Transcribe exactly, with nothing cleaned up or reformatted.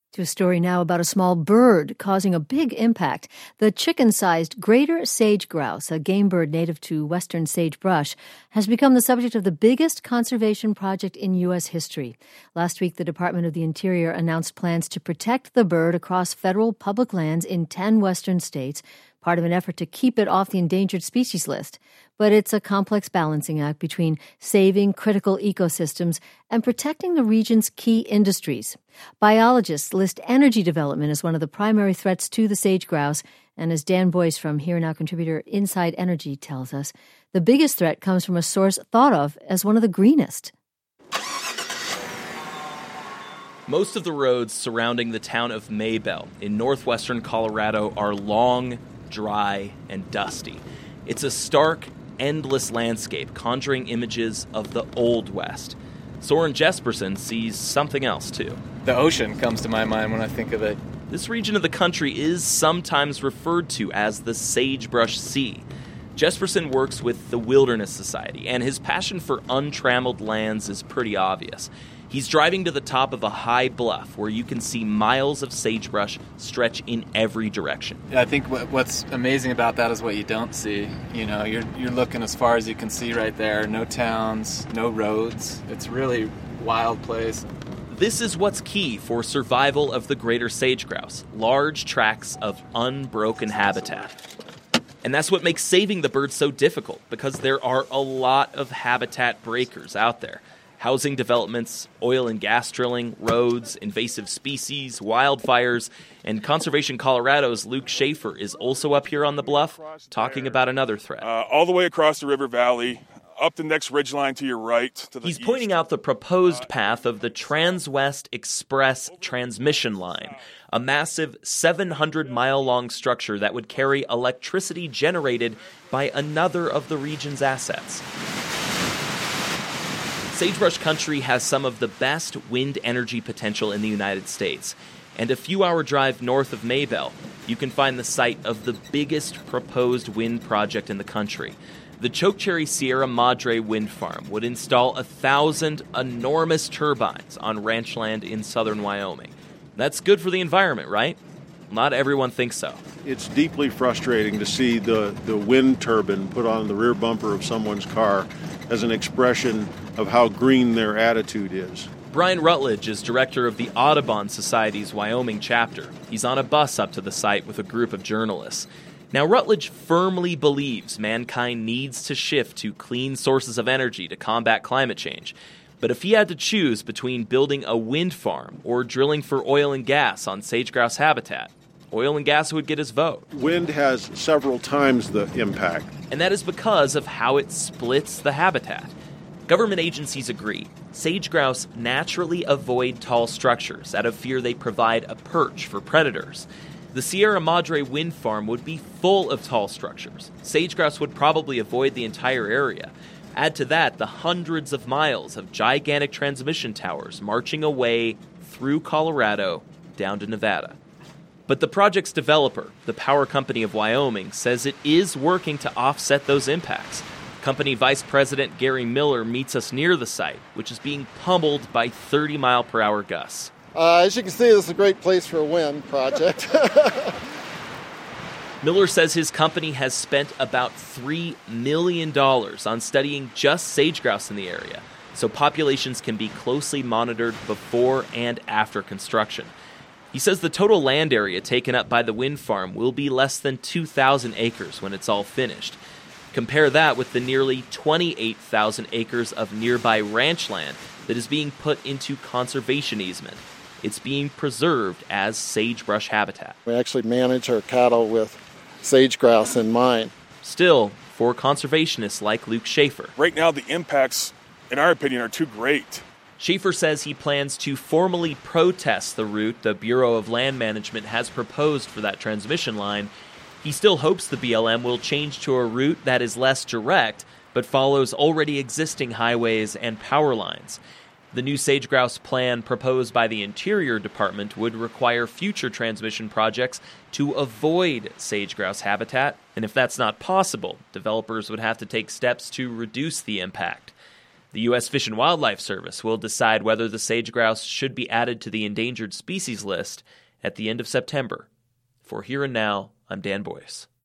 To a story now about a small bird causing a big impact. The chicken-sized greater sage grouse, a game bird native to western sagebrush, has become the subject of the biggest conservation project in U S history. Last week, the Department of the Interior announced plans to protect the bird across federal public lands in ten western states, part of an effort to keep it off the endangered species list. But it's a complex balancing act between saving critical ecosystems and protecting the region's key industries. Biologists list energy development as one of the primary threats to the sage grouse, and as Dan Boyce from Here Now contributor Inside Energy tells us, the biggest threat comes from a source thought of as one of the greenest. Most of the roads surrounding the town of Maybell in northwestern Colorado are long, dry, and dusty. It's a stark, endless landscape conjuring images of the Old West. Soren Jesperson sees something else, too. The ocean comes to my mind when I think of it. This region of the country is sometimes referred to as the Sagebrush Sea. Jesperson works with the Wilderness Society, and his passion for untrammeled lands is pretty obvious. He's driving to the top of a high bluff where you can see miles of sagebrush stretch in every direction. I think what's amazing about that is what you don't see. You know, you're you're looking as far as you can see right there. No towns, no roads. It's really a wild place. This is what's key for survival of the greater sage grouse, large tracts of unbroken habitat. And that's what makes saving the bird so difficult, because there are a lot of habitat breakers out there. Housing developments, oil and gas drilling, roads, invasive species, wildfires, and Conservation Colorado's Luke Schaefer is also up here on the bluff talking about another threat. Uh, all the way across the river valley, up the next ridgeline to your right. To the He's east. pointing out the proposed path of the Transwest Express transmission line, a massive seven hundred mile long structure that would carry electricity generated by another of the region's assets. Sagebrush country has some of the best wind energy potential in the United States. And a few-hour drive north of Maybell, you can find the site of the biggest proposed wind project in the country. The Chokecherry Sierra Madre Wind Farm would install a thousand enormous turbines on ranch land in southern Wyoming. That's good for the environment, right? Not everyone thinks so. It's deeply frustrating to see the, the wind turbine put on the rear bumper of someone's car as an expression of how green their attitude is. Brian Rutledge is director of the Audubon Society's Wyoming chapter. He's on a bus up to the site with a group of journalists. Now, Rutledge firmly believes mankind needs to shift to clean sources of energy to combat climate change. But if he had to choose between building a wind farm or drilling for oil and gas on sage-grouse habitat, oil and gas would get his vote. Wind has several times the impact. And that is because of how it splits the habitat. Government agencies agree. Sage-grouse naturally avoid tall structures out of fear they provide a perch for predators. The Sierra Madre wind farm would be full of tall structures. Sage-grouse would probably avoid the entire area. Add to that the hundreds of miles of gigantic transmission towers marching away through Colorado down to Nevada. But the project's developer, the Power Company of Wyoming, says it is working to offset those impacts. Company Vice President Gary Miller meets us near the site, which is being pummeled by thirty mile per hour gusts. Uh, as you can see, this is a great place for a wind project. Miller says his company has spent about three million dollars on studying just sage-grouse in the area, so populations can be closely monitored before and after construction. He says the total land area taken up by the wind farm will be less than two thousand acres when it's all finished. Compare that with the nearly twenty-eight thousand acres of nearby ranch land that is being put into conservation easement. It's being preserved as sagebrush habitat. We actually manage our cattle with sage-grouse in mind. Still, for conservationists like Luke Schaefer, right now the impacts, in our opinion, are too great. Schaefer says he plans to formally protest the route the Bureau of Land Management has proposed for that transmission line. He still hopes the B L M will change to a route that is less direct, but follows already existing highways and power lines. The new sage-grouse plan proposed by the Interior Department would require future transmission projects to avoid sage-grouse habitat, and if that's not possible, developers would have to take steps to reduce the impact. The U S Fish and Wildlife Service will decide whether the sage grouse should be added to the endangered species list at the end of September. For Here and Now, I'm Dan Boyce.